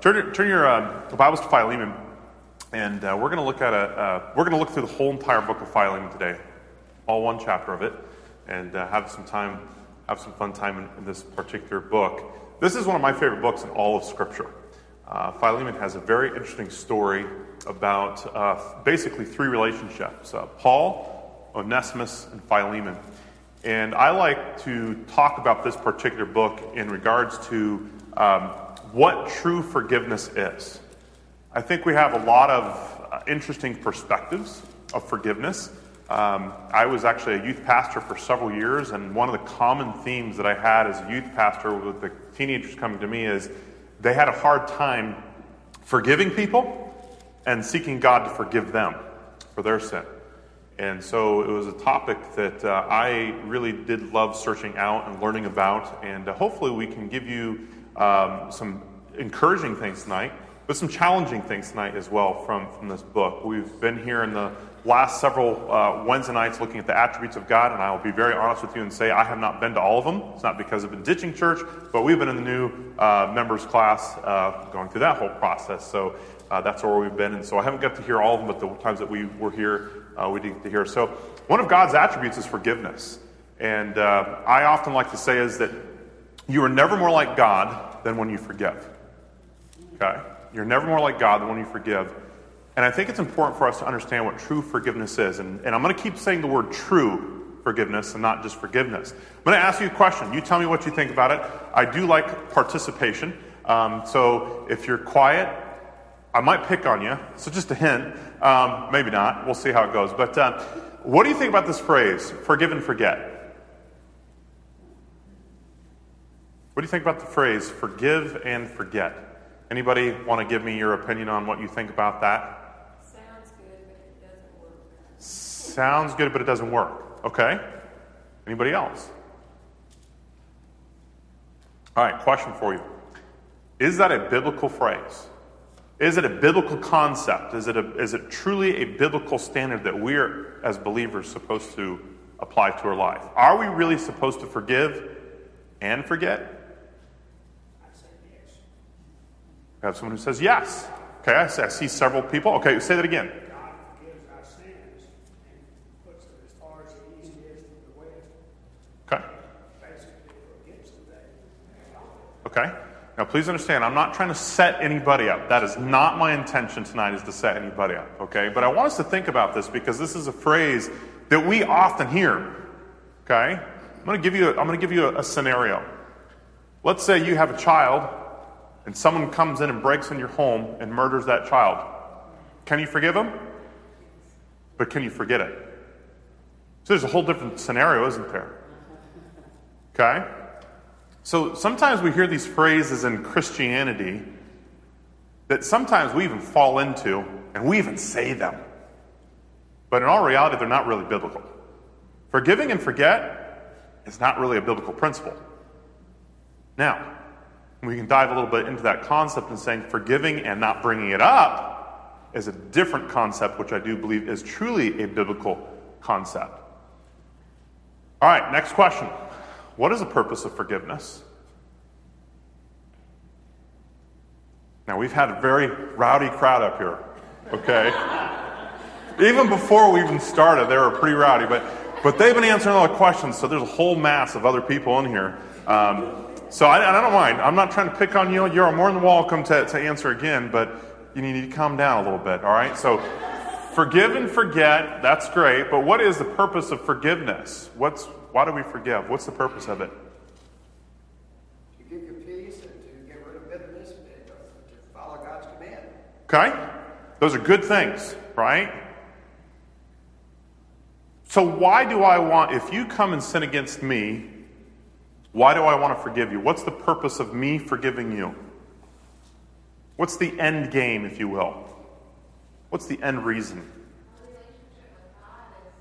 turn your Bibles to Philemon, and we're going to look at we're going to look through the whole entire book of Philemon today, all one chapter of it, and have some fun time in this particular book. This is one of my favorite books in all of Scripture. Philemon has a very interesting story about basically three relationships: Paul, Onesimus, and Philemon. And I like to talk about this particular book in regards to what true forgiveness is. I think we have a lot of interesting perspectives of forgiveness. I was actually a youth pastor for several years, and one of the common themes that I had as a youth pastor with the teenagers coming to me is they had a hard time forgiving people and seeking God to forgive them for their sin. And so it was a topic that I really did love searching out and learning about, and hopefully we can give you some encouraging things tonight, but some challenging things tonight as well from this book. We've been here in the last several Wednesday nights looking at the attributes of God, and I will be very honest with you and say I have not been to all of them. It's not because I've been ditching church, but we've been in the new members class going through that whole process. So that's where we've been, and so I haven't got to hear all of them, but the times that we were here, we did get to hear. So one of God's attributes is forgiveness. And I often like to say is that you are never more like God than when you forgive. Okay? You're never more like God than when you forgive. And I think it's important for us to understand what true forgiveness is. And I'm going to keep saying the word true forgiveness and not just forgiveness. I'm going to ask you a question. You tell me what you think about it. I do like participation. So if you're quiet, I might pick on you. So just a hint. Maybe not. We'll see how it goes. But what do you think about this phrase, forgive and forget? What do you think about the phrase, forgive and forget? Anybody want to give me your opinion on what you think about that? Sounds good, but it doesn't work. Sounds good, but it doesn't work. Okay. Anybody else? All right, question for you. Is that a biblical phrase? Is it a biblical concept? Is it truly a biblical standard that we're, as believers, supposed to apply to our life? Are we really supposed to forgive and forget? I have someone who says yes. Okay, I see several people. Okay, say that again. God forgives our sins and puts them as far as the east is from the west. Okay. Basically forgives them that. Okay. Now, please understand, I'm not trying to set anybody up. That is not my intention tonight, is to set anybody up. Okay, but I want us to think about this because this is a phrase that we often hear. Okay, I'm going to give you a scenario. Let's say you have a child, and someone comes in and breaks in your home and murders that child. Can you forgive him? But can you forget it? So there's a whole different scenario, isn't there? Okay? So sometimes we hear these phrases in Christianity that sometimes we even fall into, and we even say them. But in all reality, they're not really biblical. Forgiving and forget is not really a biblical principle. Now, we can dive a little bit into that concept and saying forgiving and not bringing it up is a different concept, which I do believe is truly a biblical concept. All right, next question. What is the purpose of forgiveness? Now, we've had a very rowdy crowd up here, okay? Even before we even started, they were pretty rowdy, but they've been answering all the questions, so there's a whole mass of other people in here. So I don't mind. I'm not trying to pick on you. You're more than welcome to answer again, but you need to calm down a little bit, all right? So forgive and forget, that's great, but what is the purpose of forgiveness? Why do we forgive? What's the purpose of it? To give you peace and to get rid of bitterness and to follow God's command. Okay? Those are good things, right? So why do I want, if you come and sin against me, why do I want to forgive you? What's the purpose of me forgiving you? What's the end game, if you will? What's the end reason? Our relationship with God is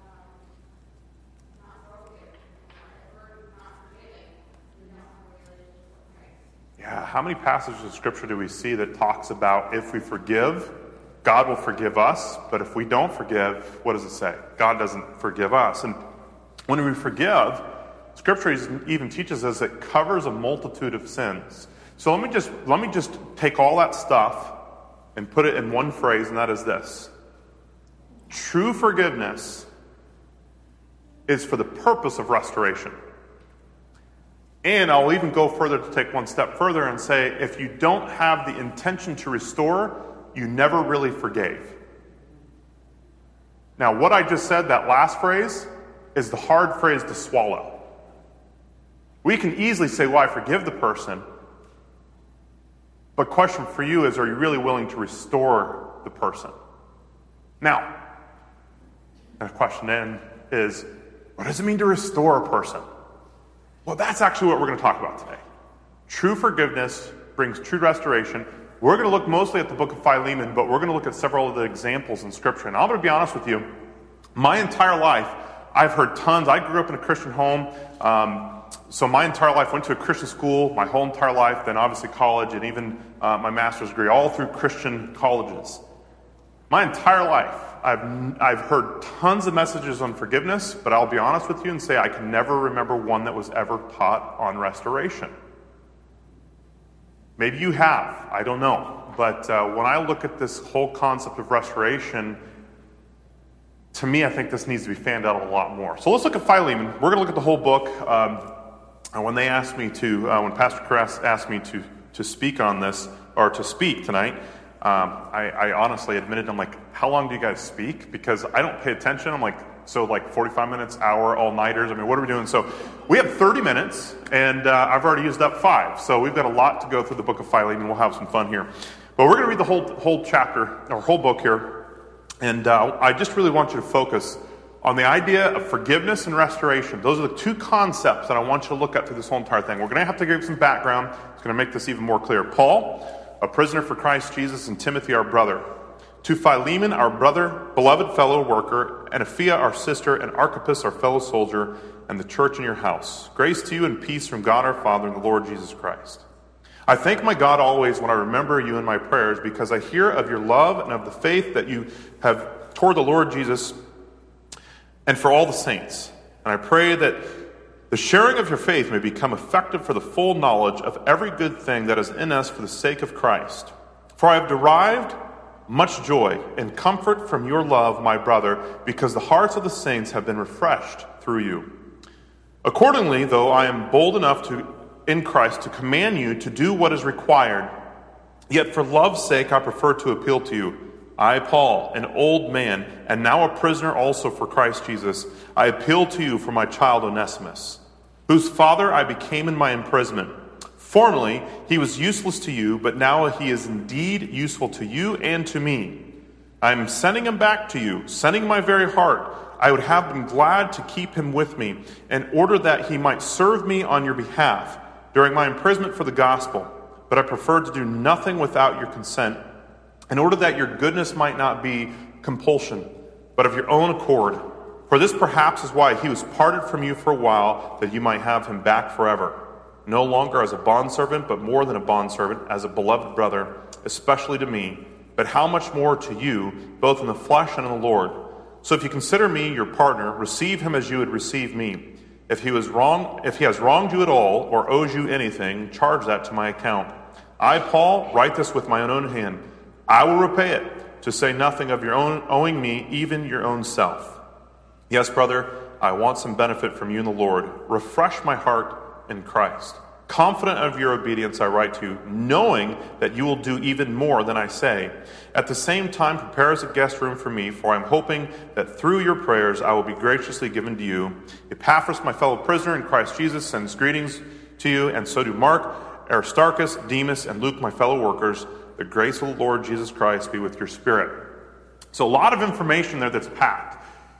not broken. If we're not forgiving, we don't have a relationship with Christ. Yeah, how many passages of Scripture do we see that talks about if we forgive, God will forgive us, but if we don't forgive, what does it say? God doesn't forgive us. And when we forgive, Scripture even teaches us it covers a multitude of sins. So let me just take all that stuff and put it in one phrase, and that is this. True forgiveness is for the purpose of restoration. And I'll even go further to take one step further and say, if you don't have the intention to restore, you never really forgave. Now, what I just said, that last phrase, is the hard phrase to swallow. We can easily say, well, I forgive the person. But question for you is, are you really willing to restore the person? Now, the question then is, what does it mean to restore a person? Well, that's actually what we're going to talk about today. True forgiveness brings true restoration. We're going to look mostly at the book of Philemon, but we're going to look at several of the examples in Scripture. And I'm going to be honest with you, my entire life, I've heard tons. I grew up in a Christian home, so my entire life went to a Christian school, my whole entire life, then obviously college, and even my master's degree, all through Christian colleges. My entire life, I've heard tons of messages on forgiveness, but I'll be honest with you and say I can never remember one that was ever taught on restoration. Maybe you have, I don't know. But when I look at this whole concept of restoration, to me, I think this needs to be fanned out a lot more. So let's look at Philemon. We're going to look at the whole book. And when they asked me to, when Pastor Chris asked me to speak on this, or to speak tonight, I honestly admitted, I'm like, how long do you guys speak? Because I don't pay attention. I'm like, so like 45 minutes, hour, all-nighters. I mean, what are we doing? So we have 30 minutes, and I've already used up 5. So we've got a lot to go through the book of Philemon. We'll have some fun here. But we're going to read the whole chapter, or whole book here. And I just really want you to focus on the idea of forgiveness and restoration. Those are the two concepts that I want you to look at through this whole entire thing. We're going to have to give some background. It's going to make this even more clear. Paul, a prisoner for Christ Jesus, and Timothy, our brother. To Philemon, our brother, beloved fellow worker, and Apphia, our sister, and Archippus, our fellow soldier, and the church in your house. Grace to you and peace from God our Father and the Lord Jesus Christ. I thank my God always when I remember you in my prayers, because I hear of your love and of the faith that you have toward the Lord Jesus and for all the saints. And I pray that the sharing of your faith may become effective for the full knowledge of every good thing that is in us for the sake of Christ. For I have derived much joy and comfort from your love, my brother, because the hearts of the saints have been refreshed through you. Accordingly, though I am bold enough in Christ to command you to do what is required, yet for love's sake I prefer to appeal to you. I, Paul, an old man, and now a prisoner also for Christ Jesus, I appeal to you for my child Onesimus, whose father I became in my imprisonment. Formerly he was useless to you, but now he is indeed useful to you and to me. I am sending him back to you, sending my very heart. I would have been glad to keep him with me, in order that he might serve me on your behalf during my imprisonment for the gospel. But I preferred to do nothing without your consent, in order that your goodness might not be compulsion, but of your own accord. For this perhaps is why he was parted from you for a while, that you might have him back forever, no longer as a bondservant, but more than a bondservant, as a beloved brother, especially to me, but how much more to you, both in the flesh and in the Lord. So if you consider me your partner, receive him as you would receive me. If he has wronged you at all, or owes you anything, charge that to my account. I, Paul, write this with my own hand. I will repay it, to say nothing of your own owing me, even your own self. Yes, brother, I want some benefit from you in the Lord. Refresh my heart in Christ. Confident of your obedience, I write to you, knowing that you will do even more than I say. At the same time, prepare as a guest room for me, for I am hoping that through your prayers I will be graciously given to you. Epaphras, my fellow prisoner in Christ Jesus, sends greetings to you, and so do Mark, Aristarchus, Demas, and Luke, my fellow workers. The grace of the Lord Jesus Christ be with your spirit. So a lot of information there that's packed.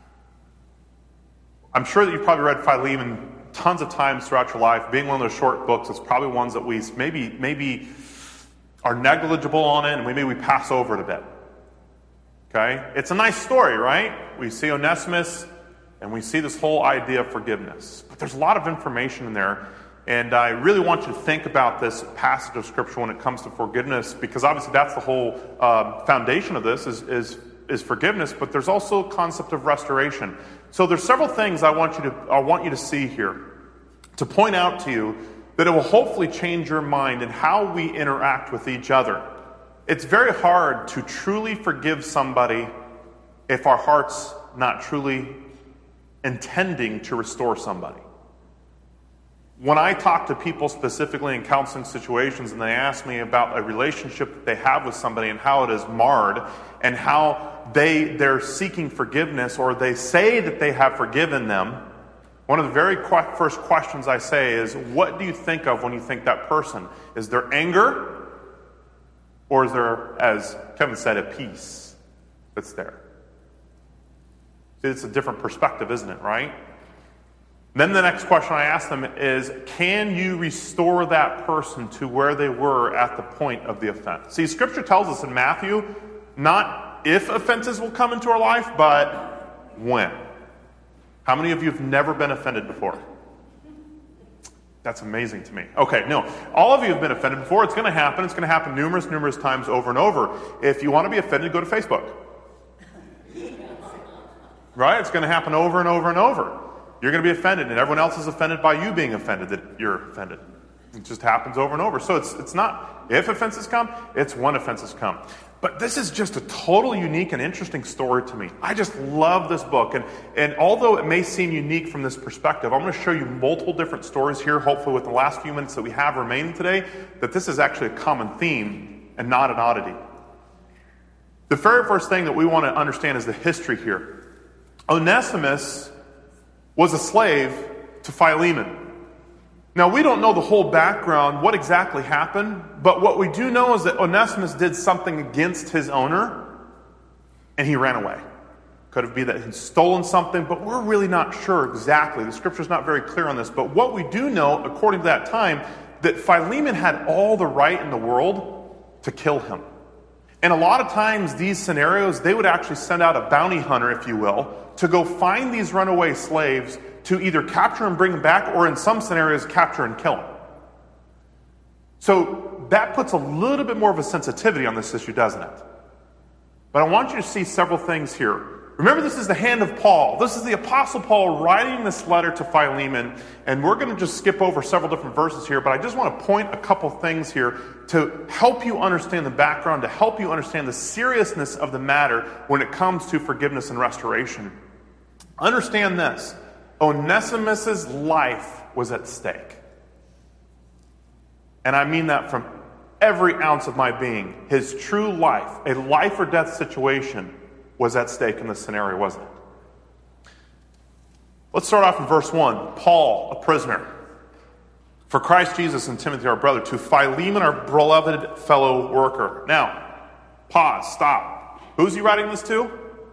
I'm sure that you've probably read Philemon tons of times throughout your life. Being one of those short books, it's probably ones that we maybe are negligible on it, and maybe we pass over it a bit. Okay? It's a nice story, right? We see Onesimus, and we see this whole idea of forgiveness. But there's a lot of information in there. And I really want you to think about this passage of Scripture when it comes to forgiveness, because obviously that's the whole foundation of this is forgiveness. But there's also a concept of restoration. So there's several things I want you to see here to point out to you that it will hopefully change your mind in how we interact with each other. It's very hard to truly forgive somebody if our heart's not truly intending to restore somebody. When I talk to people specifically in counseling situations and they ask me about a relationship that they have with somebody and how it is marred and how they're seeking forgiveness or they say that they have forgiven them, one of the very first questions I say is, what do you think of when you think that person? Is there anger? Or is there, as Kevin said, a peace that's there? See, it's a different perspective, isn't it, right? Then the next question I ask them is, can you restore that person to where they were at the point of the offense? See, Scripture tells us in Matthew, not if offenses will come into our life, but when. How many of you have never been offended before? That's amazing to me. Okay, no. All of you have been offended before. It's going to happen. It's going to happen numerous times over and over. If you want to be offended, go to Facebook. Right? It's going to happen over and over and over. You're going to be offended, and everyone else is offended by you being offended that you're offended. It just happens over and over. So it's not if offenses come, it's when offenses come. But this is just a totally unique and interesting story to me. I just love this book. And although it may seem unique from this perspective, I'm going to show you multiple different stories here, hopefully with the last few minutes that we have remaining today, that this is actually a common theme and not an oddity. The very first thing that we want to understand is the history here. Onesimus was a slave to Philemon. Now, we don't know the whole background, what exactly happened, but what we do know is that Onesimus did something against his owner, and he ran away. Could it be that he'd stolen something, but we're really not sure exactly. The Scripture's not very clear on this, but what we do know, according to that time, that Philemon had all the right in the world to kill him. And a lot of times, these scenarios, they would actually send out a bounty hunter, if you will, to go find these runaway slaves to either capture and bring them back, or in some scenarios, capture and kill them. So that puts a little bit more of a sensitivity on this issue, doesn't it? But I want you to see several things here. Remember, this is the hand of Paul. This is the Apostle Paul writing this letter to Philemon, and we're going to just skip over several different verses here, but I just want to point a couple things here to help you understand the background, to help you understand the seriousness of the matter when it comes to forgiveness and restoration. Understand this. Onesimus' life was at stake. And I mean that from every ounce of my being. His true life, a life or death situation, was at stake in this scenario, wasn't it? Let's start off in verse 1. Paul, a prisoner, for Christ Jesus and Timothy our brother, to Philemon our beloved fellow worker. Now, pause, stop. Who's he writing this to?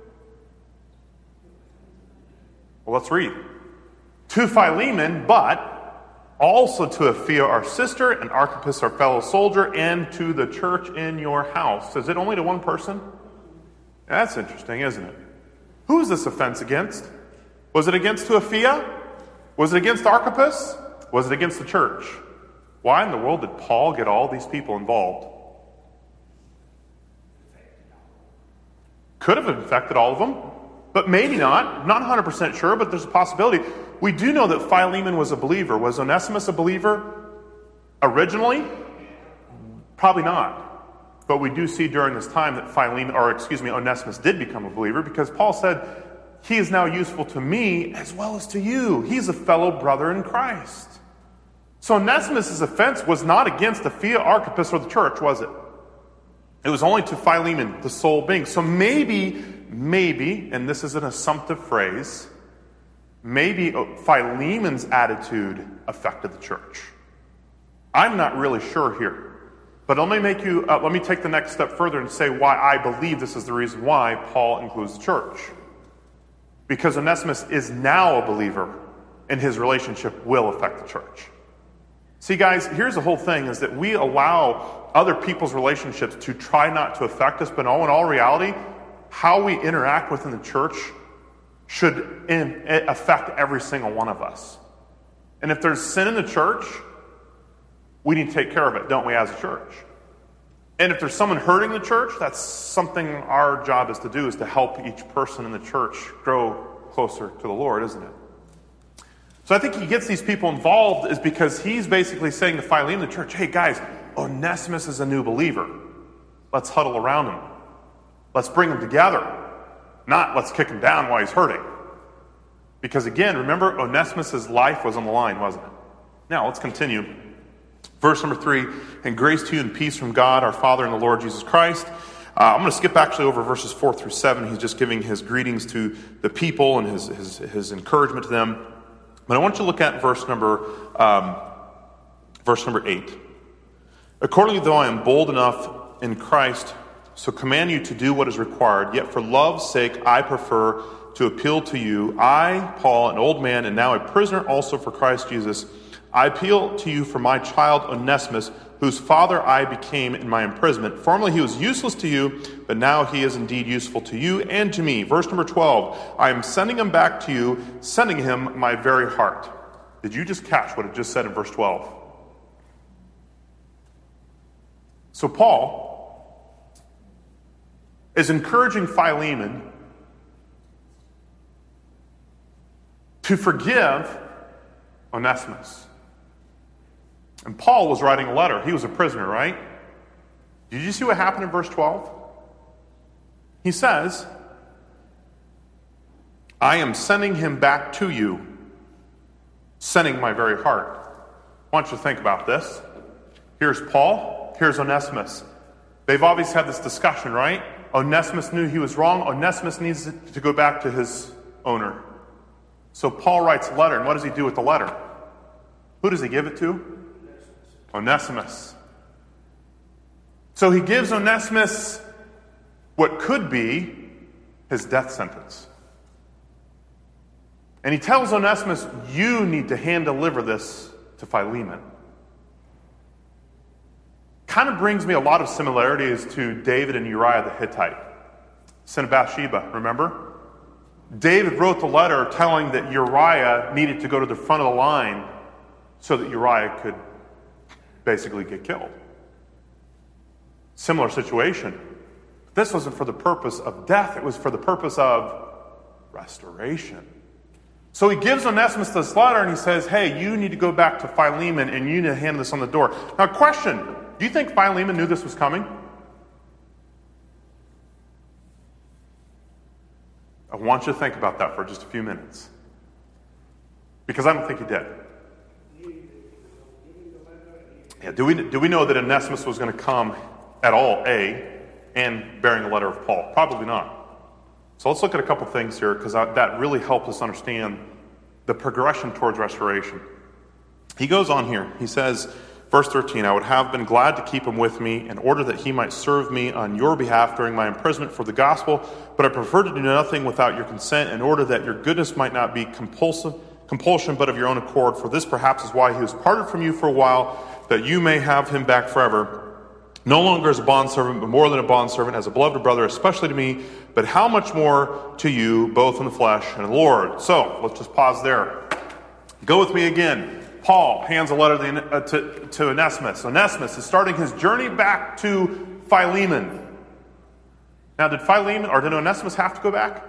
Well, let's read. To Philemon, but also to Apphia our sister, and Archippus our fellow soldier, and to the church in your house. Is it only to one person? That's interesting, isn't it? Who is this offense against? Was it against to Apphia? Was it against Archippus? Was it against the church? Why in the world did Paul get all these people involved? Could have infected all of them, but maybe not. I'm not 100% sure, but there's a possibility. We do know that Philemon was a believer. Was Onesimus a believer originally? Probably not. But we do see during this time that Onesimus did become a believer, because Paul said, he is now useful to me as well as to you. He's a fellow brother in Christ. So Onesimus' offense was not against Apphia, Archippus, or the church, was it? It was only to Philemon, the sole being. So maybe, and this is an assumptive phrase, maybe Philemon's attitude affected the church. I'm not really sure here. But let me take the next step further and say why I believe this is the reason why Paul includes the church. Because Onesimus is now a believer, and his relationship will affect the church. See, guys, here's the whole thing, is that we allow other people's relationships to try not to affect us, but in all reality, how we interact within the church should affect every single one of us. And if there's sin in the church, we need to take care of it, don't we, as a church? And if there's someone hurting the church, that's something our job is to do, is to help each person in the church grow closer to the Lord, isn't it? So So I think he gets these people involved is because he's basically saying to Philemon, the church, hey guys, Onesimus is a new believer. Let's huddle around him. Let's bring him together. Not let's kick him down while he's hurting. Because again, remember, Onesimus' life was on the line, wasn't it? Now, let's continue. Verse number 3, and grace to you and peace from God, our Father and the Lord Jesus Christ. I'm going to skip actually over verses 4 through 7. He's just giving his greetings to the people and his encouragement to them. But I want you to look at verse number 8. Accordingly, though I am bold enough in Christ, so command you to do what is required, yet for love's sake I prefer to appeal to you. I, Paul, an old man, and now a prisoner also for Christ Jesus, I appeal to you for my child Onesimus, whose father I became in my imprisonment. Formerly he was useless to you, but now he is indeed useful to you and to me. Verse number 12, I am sending him back to you, sending him my very heart. Did you just catch what it just said in verse 12? So Paul is encouraging Philemon to forgive Onesimus. And Paul was writing a letter. He was a prisoner, right? Did you see what happened in verse 12? He says, I am sending him back to you, sending my very heart. I want you to think about this. Here's Paul, here's Onesimus. They've obviously had this discussion, right? Onesimus knew he was wrong. Onesimus needs to go back to his owner. So Paul writes a letter, and what does he do with the letter? Who does he give it to? Onesimus. So he gives Onesimus what could be his death sentence. And he tells Onesimus, you need to hand deliver this to Philemon. Kind of brings me a lot of similarities to David and Uriah the Hittite. Sin of Bathsheba, remember? David wrote the letter telling that Uriah needed to go to the front of the line so that Uriah could basically get killed. Similar situation. This wasn't for the purpose of death, it was for the purpose of restoration. So he gives Onesimus this letter and he says, hey, you need to go back to Philemon and you need to hand this on the door. Now, question, do you think Philemon knew this was coming? I want you to think about that for just a few minutes. Because I don't think he did. Yeah, do we know that Onesimus was going to come at all, A, and bearing a letter of Paul? Probably not. So let's look at a couple things here, because that really helps us understand the progression towards restoration. He goes on here. He says, verse 13, I would have been glad to keep him with me in order that he might serve me on your behalf during my imprisonment for the gospel, but I prefer to do nothing without your consent in order that your goodness might not be compulsion, but of your own accord. For this perhaps is why he was parted from you for a while, that you may have him back forever, no longer as a bondservant, but more than a bondservant, as a beloved brother, especially to me, but how much more to you, both in the flesh and in the Lord. So, let's just pause there. Go with me again. Paul hands a letter to Onesimus. Onesimus is starting his journey back to Philemon. Now, did Onesimus have to go back?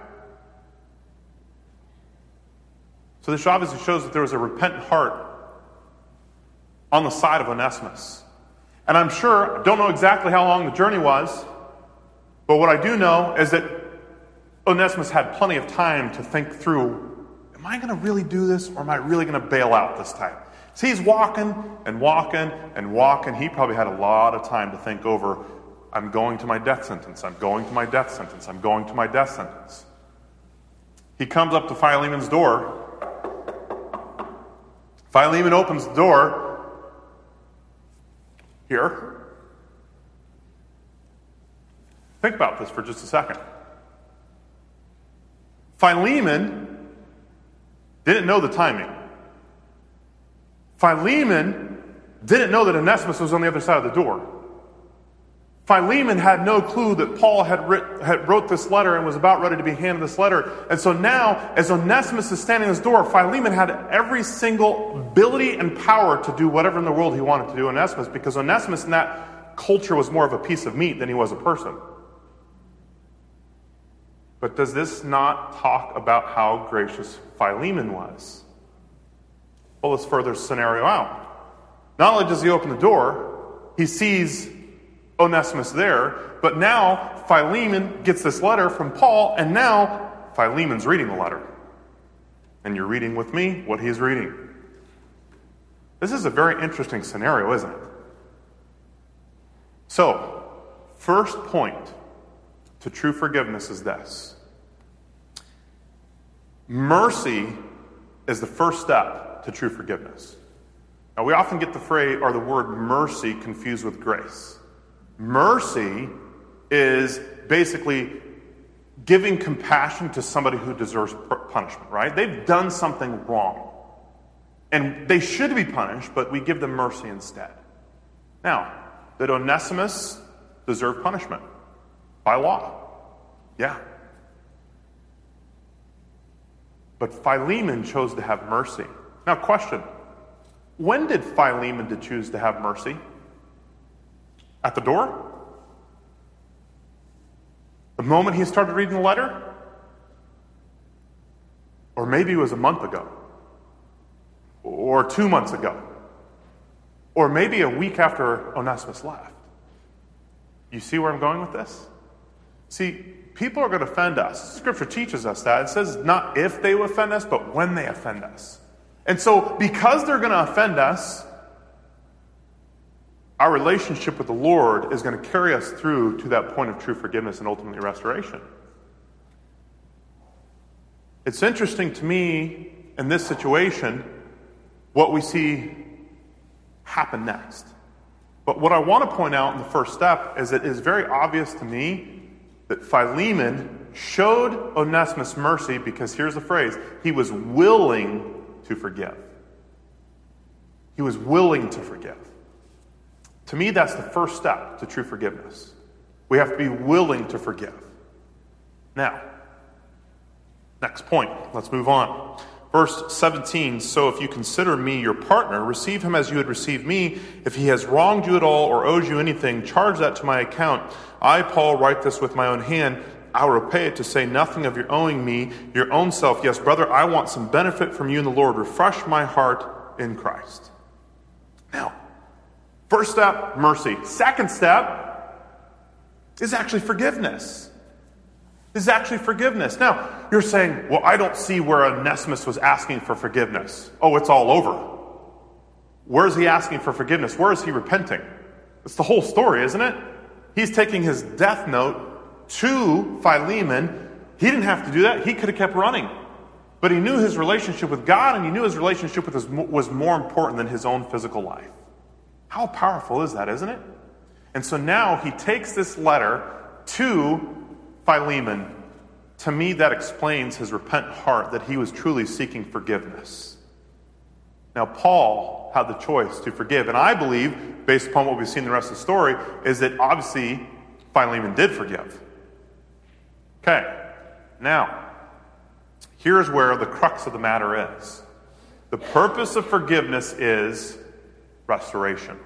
So this obviously shows that there was a repentant heart on the side of Onesimus. And I'm sure, I don't know exactly how long the journey was, but what I do know is that Onesimus had plenty of time to think through, am I going to really do this, or am I really going to bail out this time? So he's walking and walking and walking. He probably had a lot of time to think over, I'm going to my death sentence, I'm going to my death sentence, I'm going to my death sentence. He comes up to Philemon's door. Philemon opens the door. Here. Think about this for just a second. Philemon didn't know the timing. Philemon didn't know that Onesimus was on the other side of the door. Philemon had no clue that Paul had wrote this letter and was about ready to be handed this letter. And so now, as Onesimus is standing at his door, Philemon had every single ability and power to do whatever in the world he wanted to do Onesimus, because Onesimus in that culture was more of a piece of meat than he was a person. But does this not talk about how gracious Philemon was? Well, let's further scenario out. Not only does he open the door, he sees Onesimus there, but now Philemon gets this letter from Paul, and now Philemon's reading the letter. And you're reading with me what he's reading. This is a very interesting scenario, isn't it? So, first point to true forgiveness is this. Mercy is the first step to true forgiveness. Now, we often get the phrase or the word mercy confused with grace. Mercy is basically giving compassion to somebody who deserves punishment, right? They've done something wrong. And they should be punished, but we give them mercy instead. Now, did Onesimus deserve punishment? By law. Yeah. But Philemon chose to have mercy. Now, question. When did Philemon choose to have mercy? At the door? The moment he started reading the letter? Or maybe it was a month ago? Or 2 months ago? Or maybe a week after Onesimus left? You see where I'm going with this? See, people are going to offend us. Scripture teaches us that. It says not if they will offend us, but when they offend us. And so, because they're going to offend us, our relationship with the Lord is going to carry us through to that point of true forgiveness and ultimately restoration. It's interesting to me in this situation what we see happen next. But what I want to point out in the first step is it is very obvious to me that Philemon showed Onesimus mercy because here's the phrase, he was willing to forgive. He was willing to forgive. To me, that's the first step to true forgiveness. We have to be willing to forgive. Now, next point. Let's move on. Verse 17, so if you consider me your partner, receive him as you had received me. If he has wronged you at all or owes you anything, charge that to my account. I, Paul, write this with my own hand. I will repay it, to say nothing of your owing me, your own self. Yes, brother, I want some benefit from you in the Lord. Refresh my heart in Christ. Now, first step, mercy. Second step is actually forgiveness. Is actually forgiveness. Now, you're saying, well, I don't see where Onesimus was asking for forgiveness. Oh, it's all over. Where is he asking for forgiveness? Where is he repenting? It's the whole story, isn't it? He's taking his death note to Philemon. He didn't have to do that. He could have kept running. But he knew his relationship with God, and he knew his relationship with was more important than his own physical life. How powerful is that, isn't it? And so now he takes this letter to Philemon. To me, that explains his repentant heart, that he was truly seeking forgiveness. Now, Paul had the choice to forgive. And I believe, based upon what we've seen in the rest of the story, is that obviously Philemon did forgive. Okay, now, here's where the crux of the matter is. The purpose of forgiveness is restoration.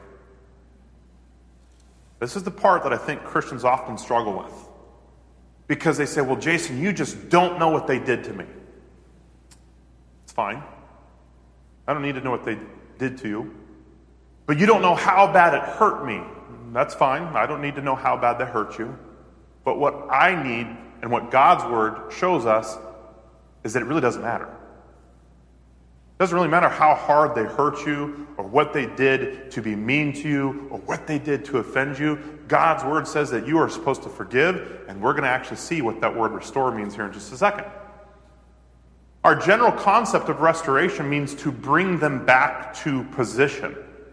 This is the part that I think Christians often struggle with. Because they say, well, Jason, you just don't know what they did to me. It's fine. I don't need to know what they did to you. But you don't know how bad it hurt me. That's fine. I don't need to know how bad that hurt you. But what I need, and what God's word shows us, is that it really doesn't matter. It doesn't really matter how hard they hurt you, or what they did to be mean to you, or what they did to offend you. God's word says that you are supposed to forgive, and we're going to actually see what that word restore means here in just a second. Our general concept of restoration means to bring them back to position.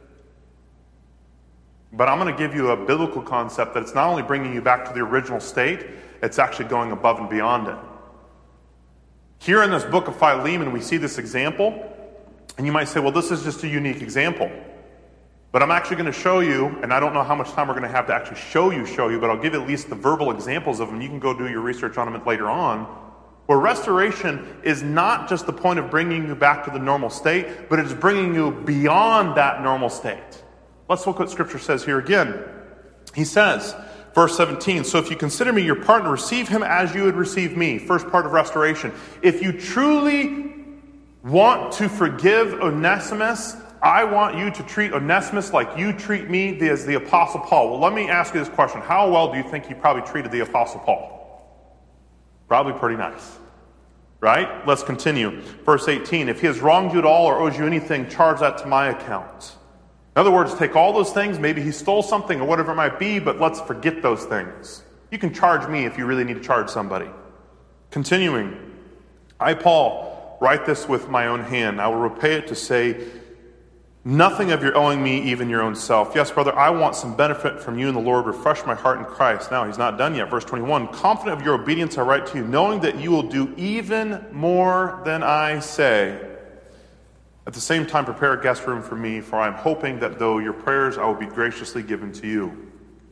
But I'm going to give you a biblical concept that it's not only bringing you back to the original state, it's actually going above and beyond it. Here in this book of Philemon, we see this example, and you might say, well, this is just a unique example. But I'm actually going to show you, and I don't know how much time we're going to have to actually show you, but I'll give you at least the verbal examples of them. You can go do your research on them later on. Where restoration is not just the point of bringing you back to the normal state, but it is bringing you beyond that normal state. Let's look what Scripture says here again. He says, verse 17, so if you consider me your partner, receive him as you would receive me. First part of restoration. If you truly want to forgive Onesimus, I want you to treat Onesimus like you treat me as the Apostle Paul. Well, let me ask you this question. How well do you think you probably treated the Apostle Paul? Probably pretty nice. Right? Let's continue. Verse 18. If he has wronged you at all or owes you anything, charge that to my account. In other words, take all those things. Maybe he stole something or whatever it might be, but let's forget those things. You can charge me if you really need to charge somebody. Continuing. I, Paul, write this with my own hand. I will repay it to say, nothing of your owing me, even your own self. Yes, brother, I want some benefit from you in the Lord. Refresh my heart in Christ. Now, he's not done yet. Verse 21, confident of your obedience, I write to you, knowing that you will do even more than I say. At the same time, prepare a guest room for me, for I am hoping that though your prayers, I will be graciously given to you.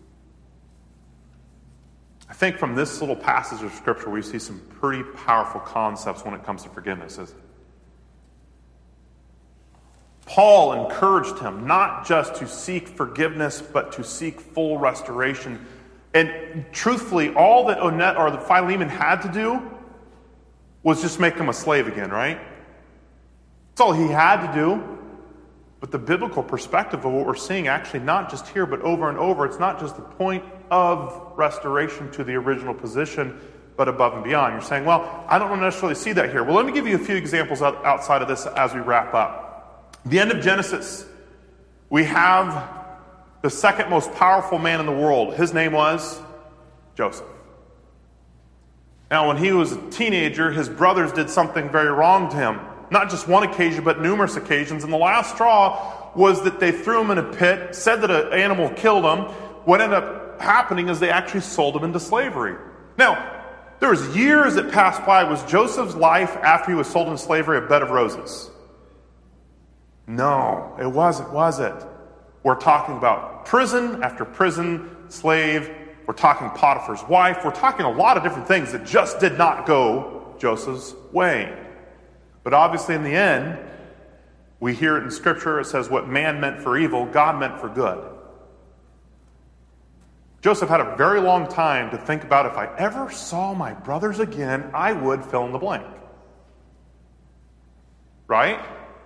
I think from this little passage of Scripture, we see some pretty powerful concepts when it comes to forgiveness, isn't it? Paul encouraged him not just to seek forgiveness, but to seek full restoration. And truthfully, all that Philemon had to do was just make him a slave again, right? That's all he had to do. But the biblical perspective of what we're seeing, actually not just here, but over and over, it's not just the point of restoration to the original position, but above and beyond. You're saying, well, I don't necessarily see that here. Well, let me give you a few examples outside of this as we wrap up. The end of Genesis, we have the second most powerful man in the world. His name was Joseph. Now, when he was a teenager, his brothers did something very wrong to him. Not just one occasion, but numerous occasions. And the last straw was that they threw him in a pit, said that an animal killed him. What ended up happening is they actually sold him into slavery. Now, there was years that passed by. Was Joseph's life after he was sold into slavery a bed of roses? No, it wasn't, was it? We're talking about prison after prison, slave. We're talking Potiphar's wife. We're talking a lot of different things that just did not go Joseph's way. But obviously in the end, we hear it in Scripture. It says what man meant for evil, God meant for good. Joseph had a very long time to think about, if I ever saw my brothers again, I would fill in the blank. Right?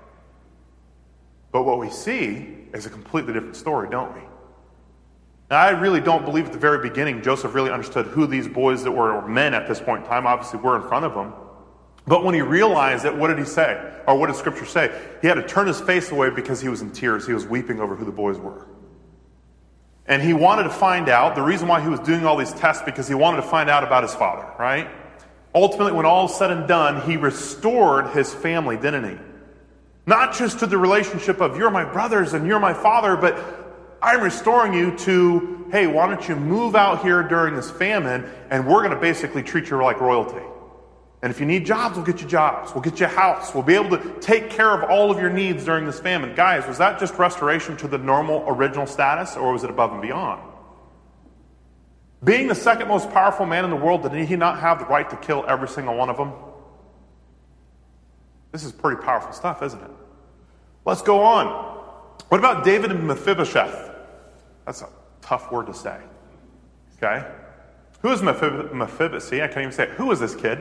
But what we see is a completely different story, don't we? Now, I really don't believe at the very beginning Joseph really understood who these boys that were men at this point in time obviously were in front of him. But when he realized it, what did he say? Or what did Scripture say? He had to turn his face away because he was in tears. He was weeping over who the boys were. And he wanted to find out. The reason why he was doing all these tests, because he wanted to find out about his father, right? Ultimately, when all is said and done, he restored his family, didn't he? Not just to the relationship of you're my brothers and you're my father, but I'm restoring you to, hey, why don't you move out here during this famine and we're going to basically treat you like royalty. And if you need jobs, we'll get you jobs. We'll get you a house. We'll be able to take care of all of your needs during this famine. Guys, was that just restoration to the normal original status, or was it above and beyond? Being the second most powerful man in the world, did he not have the right to kill every single one of them? This is pretty powerful stuff, isn't it? Let's go on. What about David and Mephibosheth? That's a tough word to say. Okay? Who is Mephibosheth? See, I can't even say it. Who is this kid?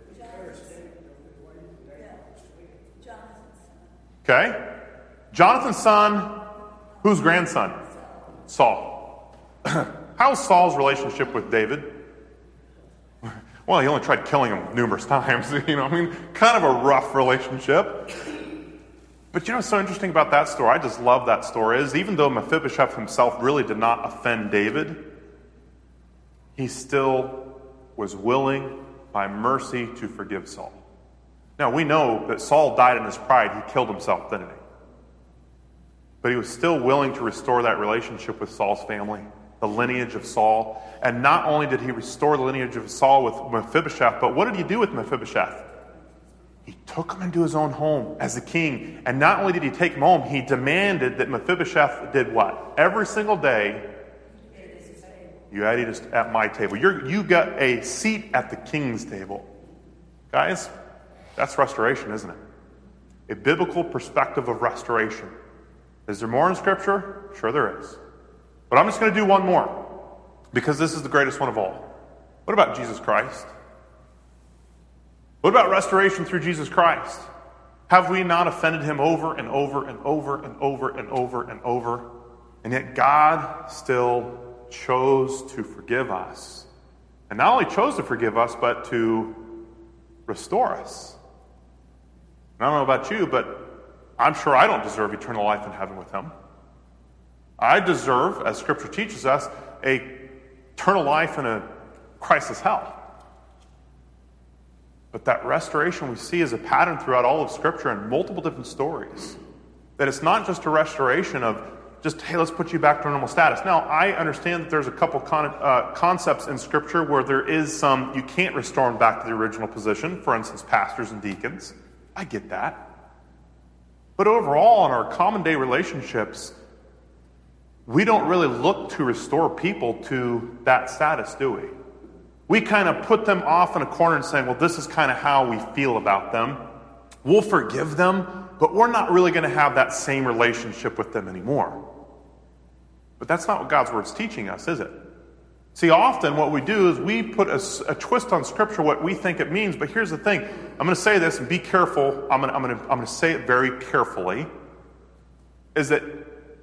Okay? Jonathan's son, whose grandson? Saul. How's Saul's relationship with David? Well, he only tried killing him numerous times. Kind of a rough relationship. But you know what's so interesting about that story? I just love that story. Is even though Mephibosheth himself really did not offend David, he still was willing, by mercy, to forgive Saul. Now, we know that Saul died in his pride. He killed himself, didn't he? But he was still willing to restore that relationship with Saul's family, the lineage of Saul. And not only did he restore the lineage of Saul with Mephibosheth, but what did he do with Mephibosheth? He took him into his own home as a king. And not only did he take him home, he demanded that Mephibosheth did what? Every single day, you had to eat at my table. You got a seat at the king's table. Guys, that's restoration, isn't it? A biblical perspective of restoration. Is there more in Scripture? Sure there is. But I'm just going to do one more, because this is the greatest one of all. What about Jesus Christ? What about restoration through Jesus Christ? Have we not offended him over and over and over and over and over and over? And yet God still chose to forgive us. And not only chose to forgive us, but to restore us. And I don't know about you, but I'm sure I don't deserve eternal life in heaven with him. I deserve, as Scripture teaches us, eternal life in a Christless hell. But that restoration we see is a pattern throughout all of Scripture in multiple different stories. That it's not just a restoration of just, hey, let's put you back to normal status. Now, I understand that there's a couple concepts in Scripture where there is some, you can't restore them back to the original position. For instance, pastors and deacons. I get that. But overall, in our common day relationships, we don't really look to restore people to that status, do we? We kind of put them off in a corner and saying, well, this is kind of how we feel about them. We'll forgive them, but we're not really going to have that same relationship with them anymore. But that's not what God's Word's teaching us, is it? See, often what we do is we put a twist on Scripture, what we think it means. But here's the thing. I'm going to say this, and be careful. I'm going to say it very carefully. Is that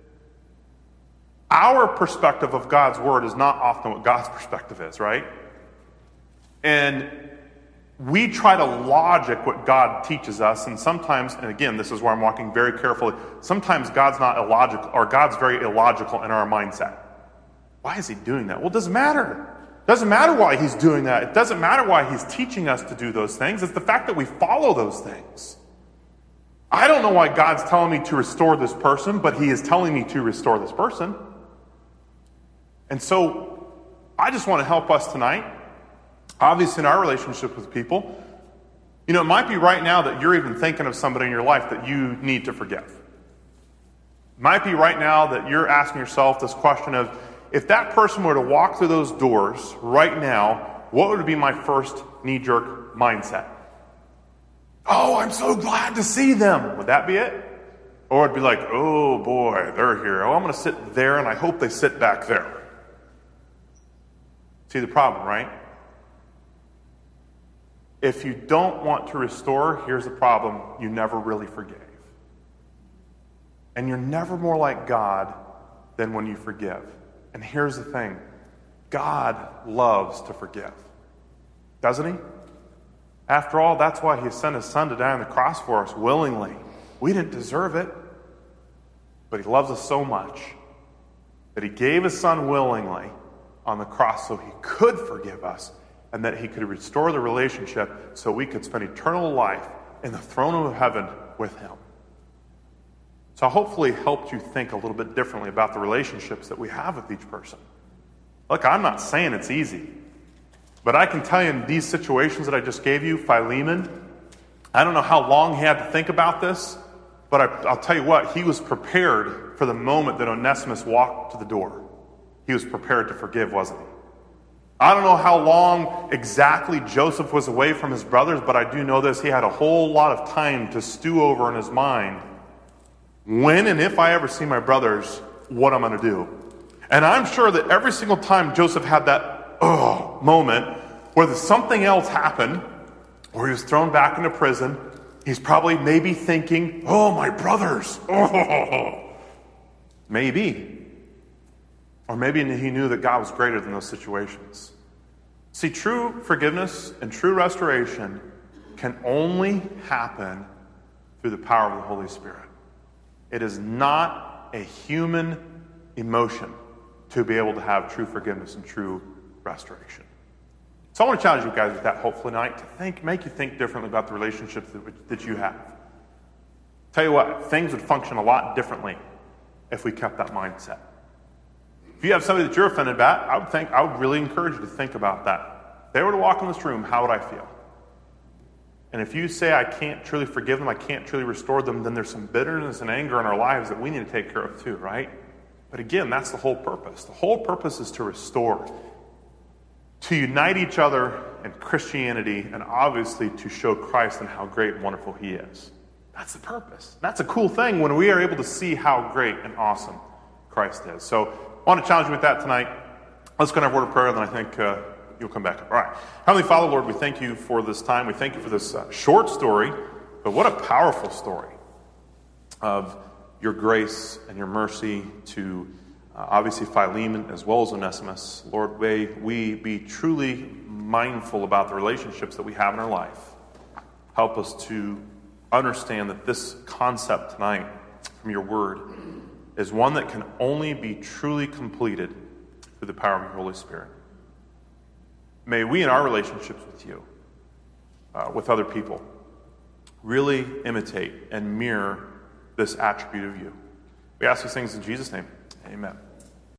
our perspective of God's Word is not often what God's perspective is, right? And we try to logic what God teaches us, and sometimes, and again, this is where I'm walking very carefully, sometimes God's not illogical, or God's very illogical in our mindset. Why is he doing that? Well, it doesn't matter. It doesn't matter why he's doing that. It doesn't matter why he's teaching us to do those things. It's the fact that we follow those things. I don't know why God's telling me to restore this person, but he is telling me to restore this person. And so, I just want to help us tonight. Obviously, in our relationship with people, it might be right now that you're even thinking of somebody in your life that you need to forgive. It might be right now that you're asking yourself this question of, if that person were to walk through those doors right now, what would be my first knee-jerk mindset? Oh, I'm so glad to see them. Would that be it? Or it'd be like, oh boy, they're here. Oh, I'm going to sit there and I hope they sit back there. See the problem, right? If you don't want to restore, here's the problem. You never really forgave. And you're never more like God than when you forgive. And here's the thing. God loves to forgive. Doesn't he? After all, that's why he sent his son to die on the cross for us willingly. We didn't deserve it. But he loves us so much that he gave his son willingly on the cross so he could forgive us, and that he could restore the relationship so we could spend eternal life in the throne of heaven with him. So I hopefully helped you think a little bit differently about the relationships that we have with each person. Look, I'm not saying it's easy, but I can tell you in these situations that I just gave you, Philemon, I don't know how long he had to think about this, but I'll tell you what, he was prepared for the moment that Onesimus walked to the door. He was prepared to forgive, wasn't he? I don't know how long exactly Joseph was away from his brothers, but I do know this. He had a whole lot of time to stew over in his mind. When and if I ever see my brothers, what I'm going to do. And I'm sure that every single time Joseph had that moment where something else happened, or he was thrown back into prison, he's probably maybe thinking, oh, my brothers. Maybe. Or maybe he knew that God was greater than those situations. See, true forgiveness and true restoration can only happen through the power of the Holy Spirit. It is not a human emotion to be able to have true forgiveness and true restoration. So I want to challenge you guys with that, hopefully tonight, to make you think differently about the relationships that you have. Tell you what, things would function a lot differently if we kept that mindset. If you have somebody that you're offended about, I would really encourage you to think about that. If they were to walk in this room, how would I feel? And if you say I can't truly forgive them, I can't truly restore them, then there's some bitterness and anger in our lives that we need to take care of too, right? But again, that's the whole purpose. The whole purpose is to restore, to unite each other in Christianity, and obviously to show Christ and how great and wonderful he is. That's the purpose. That's a cool thing when we are able to see how great and awesome Christ is. So I want to challenge you with that tonight. Let's go to our word of prayer, and then I think you'll come back up. All right. Heavenly Father, Lord, we thank you for this time. We thank you for this short story, But what a powerful story of your grace and your mercy to obviously Philemon as well as Onesimus. Lord, may we be truly mindful about the relationships that we have in our life. Help us to understand that this concept tonight from your word is one that can only be truly completed through the power of your Holy Spirit. May we in our relationships with you, with other people, really imitate and mirror this attribute of you. We ask these things in Jesus' name. Amen.